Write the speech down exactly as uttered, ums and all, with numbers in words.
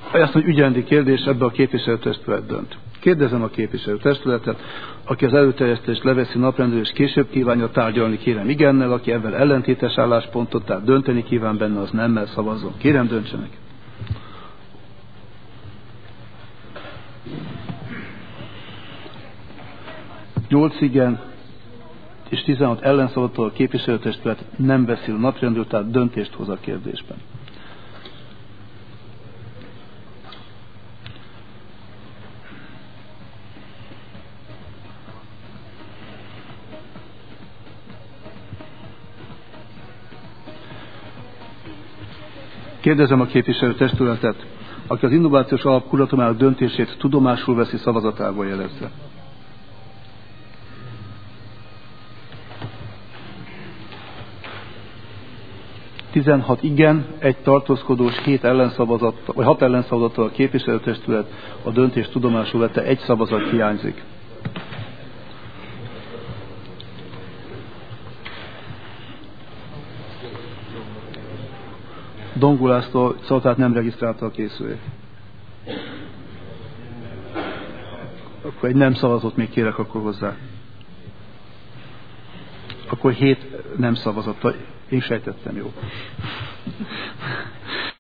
Azt mondja, ügyrendi kérdés, ebbe a képviselőtestület dönt. Kérdezem a képviselőtestületet, aki az előterjesztést leveszi naprendről és később kívánja tárgyalni, kérem igennel, aki ebben ellentétes álláspontot, tehát dönteni kíván benne, az nemmel szavazzon. Kérem, döntsenek. nyolc igen és tizenhat ellenszavazattól a képviselőtestület nem veszi a naprendről, tehát döntést hoz a kérdésben. Kérdezem a képviselőtestületet, aki az innovációs alap kuratoriumának döntését tudomásul veszi, szavazatából jelezze. tizenhat igen, egy tartózkodós, hét ellenszavazattal, vagy hat ellenszavazattal a képviselőtestület a döntést tudomásul vette, egy szavazat hiányzik. Dongó László szavazatát nem regisztrálta a készülék. Akkor egy nem szavazott még kérek akkor hozzá. Akkor hét nem szavazott. Én sejtettem, jó.